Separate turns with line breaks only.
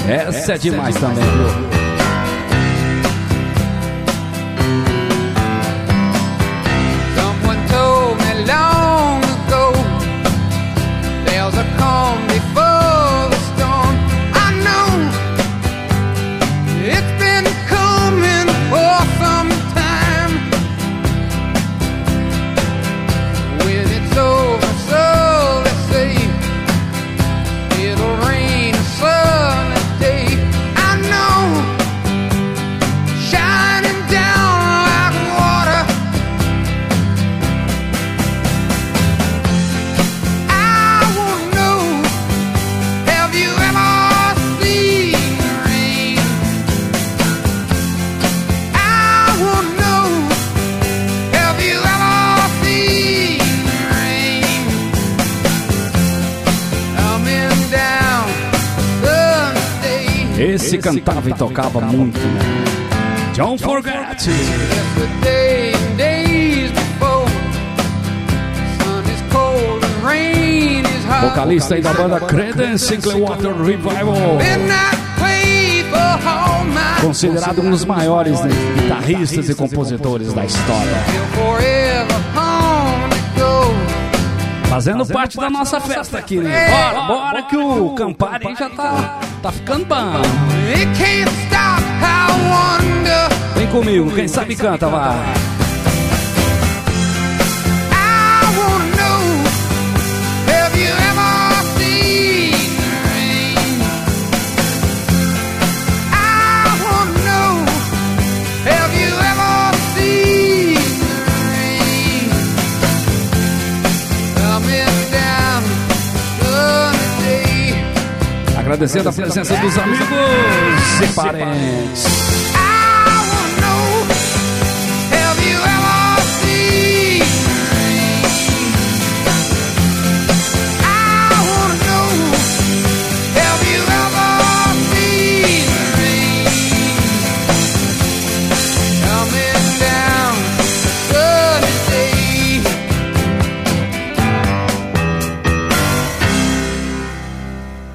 Essa é demais também, viu? Esse cantava e tocava muito, né? Don't Forget. Vocalista aí da banda Creedence Clearwater Revival, considerado um dos maiores guitarristas e compositores da história, fazendo parte da nossa festa aqui, né? Bora que o Campari já tá ficando bom. Vem comigo, quem sabe canta, vai. Agradecendo a presença dos amigos e parentes.